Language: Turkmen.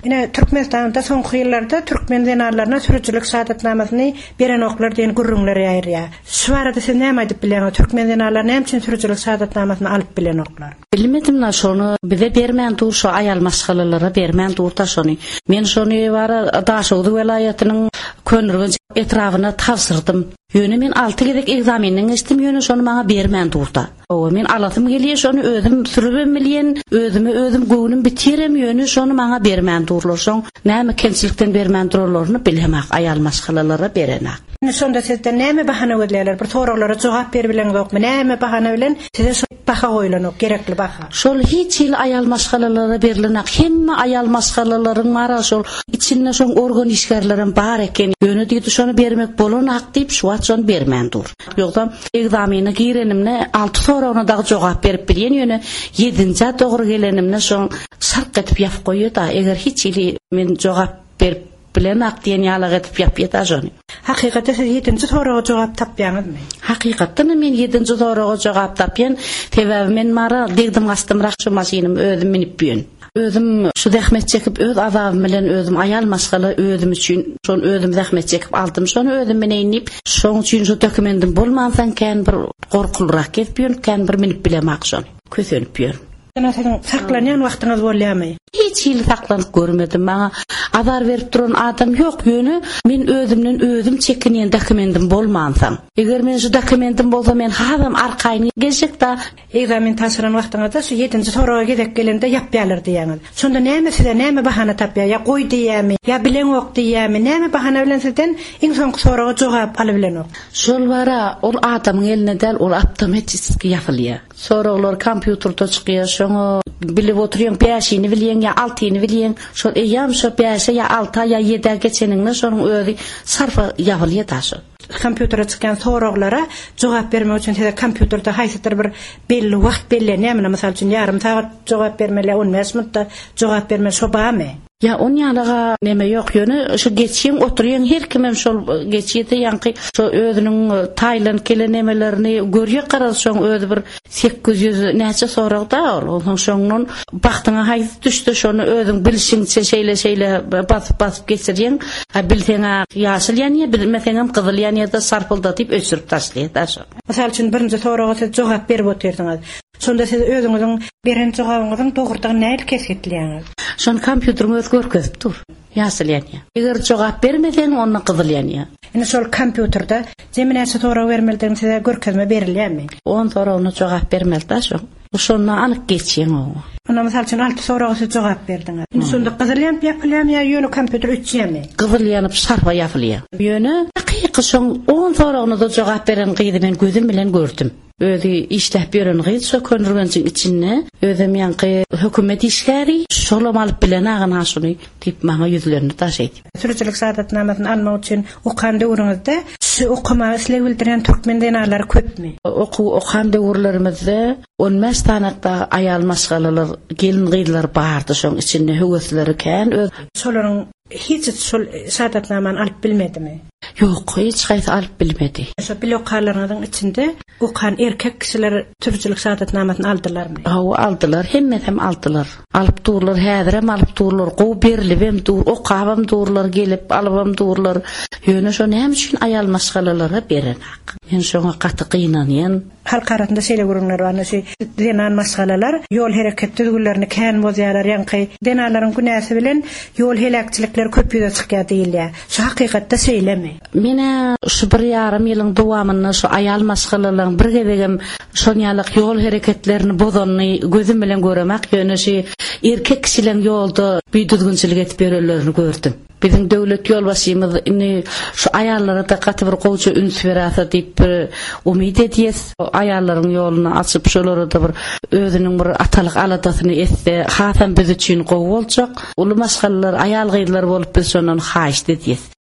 Yine Türkmenistan'da soňky ýyllarda türkmen denarlaryna sürüjülük sadatnamasyny beren oklar diýen gurrunlary aýrýar. Şu arada sen näme diýip bilen türkmen denarlaryna hem üçin sürüjülük sadatnamasyny alyp bilen oklar? Bilmedim la şonu bize bermän dur şu aýal maşgalalara bermän dur ta şonu. Men şonu bara Daşowdy welaýatynyň könürgün etrawyna tawsyrdym. Ýöne men 6 gedek egzamenden geçdim, ýöne şonu maňa bermän durda. O men alatym gelýär, şonu özüm sürübem bilýän, özüm göwnüm bitirem, ýöne şonu maňa bermän durlar. Şoň näme kemçilikden bermän durlaryny bilhemek aýal maşgalalara berenek. Sonda sizden näme bahana ödlerler? Bir soralara jogap berbilen dokmy? Näme bahana bilen size baha goýulanok, gerekli baha? Şol hiç ýyl aýal maşgalalara berilenek. Hemme aýal maşgalalaryň mara şol içinde şoň organ işgärlerim bar eken. Ýöne diýdi şonu bermek bolanak diýip şu şonu bermän dur. Ýogda egzamine girenimne 6 soraguna da jogap berip bilýän ýöne 7-nji dogry gelenimne şoň sark etip ýap goýýar da eger hiç ýyl men jogap berip bilen akdiyen ýalyk etip ýapýar jony. Hakykatda siz 7-nji soraga jogap tapýaňyzmy? Hakykatda men 7-nji soraga jogap tapýan, sebäbi men mara degdim gastymrak şu maşynym özüm minip ýön. Özüm şu zähmet çekip öz azabym bilen özüm aýal maşgala özüm üçin şonu özüm zähmet çekip aldym. Şonu özüm bilen inip şoň üçin şu dokumentim bolmansaň kän bir gorkulrak gelip ýön, kän bir minip bilemek şonu. Kösenip ýön. Sen saklanyan wagtyňyz bolýarmy? Hiç ýyl saklanyp görmedim. Maňa azar berip duran adam ýok ýöne. Men özümden özüm çekinýän dokumentim bolmansaň. Eger men şu dokumentim bolsa men hazam arkaýyny geçip da egzamin taşıran wagtyňyzda şu 7-nji soraga gedek gelende ýapýarlar diýäňiz. Şonda näme size näme bahana tapýar? Ya goý diýämi? Ya bilen ok diýämi? Näme bahana bilen sizden iň soňky soraga jogap alybilenok? Şol wara ol adamyň eline del ol awtomatik ýapylýar. Soraglar kompýuterde çykýar. Şoňa bilip oturýan 5-ni bilýän ya 6-ni bilýän. Şol ýam şu 5 ya 6 ya 7 geçeniňde şonuň özi sarfa ýapylýar taşy. Kompýuterde çykan soraglara jogap bermek üçin size kompýuterde haýsytyr bir belli wagt bellenýärmi? Mysal üçin ýarym saat jogap bermeli, 10 minutda jogap bermeli şobamy? Ya on ýalyga neme ýok ýöne şu geçýän oturýan her kimem şol geçýärde ýanky şu özüniň taýlan kelen nemelerini görýär garaz şoň özü bir 800 näçe soragda ol. Şoňdan bagtyňa haýsy düşdi şonu özüň bilişiňçe şeýle basyp geçirýän. Ha bilseňä ýaşyl ýany bilmeseňem gyzyl ýany da sarpyldatyp öçürüp taşlaýar. Mysal üçin birinji soraga siz jogap berip oturýarsyňyz. Şonda siz özüňiziň beren jogabyňyzyň dogrydygyny näil kesgitleýäňiz? Şon kompýuteryň görkezip dur. Ýaşyl ýany. Eger jogap bermeden onu gyzyl ýany. Ene şol kompýuterda jeminäçe soraga bermelden size görkezme berilýärmi? 10 soraguna jogap bermeli da şo. Şonda anyk geçýän o. Ona mysal üçin 6 soraga siz jogap berdiňiz. Indi şonda gyzyl ýanyp ýapylýarmy ýa ýöne kompýuter ötýärmi? Gyzyl ýanyp sarfa ýapylýar. Ýöne hakyky şoň 10 soraguna da jogap beren gyýdy men gözüm bilen gördüm. Özü işläp beren gyýdy şo könürgünçiň içinde özüm ýanky hökümet işgäri şolam alyp bilen agana şuny diýip maňa ýüzlerini taşaýdy. Sürüjülük sadatnamasyny almak üçin okan döwrüňizde şu okuma sizle bildiren türkmen denarlary köpmi? Okan döwürlerimizde 10 stanakda aýal maşgalalar, gelin gyýdylar bardy şoň içinde höwesleri kän öz şolaryň hiç şol sadatnamany alyp bilmedimi? Yok, hiç gaýta alyp bilmedi. Şo bloklarynyň içinde okan erkek kişiler türkçülük sadatnamasyny aldylarmy? Aldylar, hemme aldylar. Alyp durlar, häzirem alyp durlar, gow berilibem dur, okabam durlar, gelip alybam durlar. Ýöne şo näme üçin aýal maşgalalara berenek. Men şoňa gaty gynanýan. Halk arasynda şeýle görünler bar, şu denan maşgalalar ýol hereket düzgünlerini kän bozýarlar, ýanky denalaryň günäsi bilen ýol helakçylikler köpüýe çykýar diýilýär. Şu hakykatda şeýlemi? Mene şu 1,5 ýylyň dowamyny şu aýal maşgalalaryň bir gebegem şonýalyk ýol hereketlerini bozanyny gözüm bilen göremek, ýöne şu erkek kişileň ýolda büýdürgünçilik etip bererlerini gördüm. Bizim döwlet ýolbaşymyz indi şu aýallara da gaty bir gowça üns berýär diýip umyt edýäs. Aýallaryň ýoluny açyp şolara da bir özüniň bir atalyk aladasyny etse, hasam biz üçin gow boljak. Ulu maşgalalar aýal gyýdylar bolup biz şondan haýyş edýäs.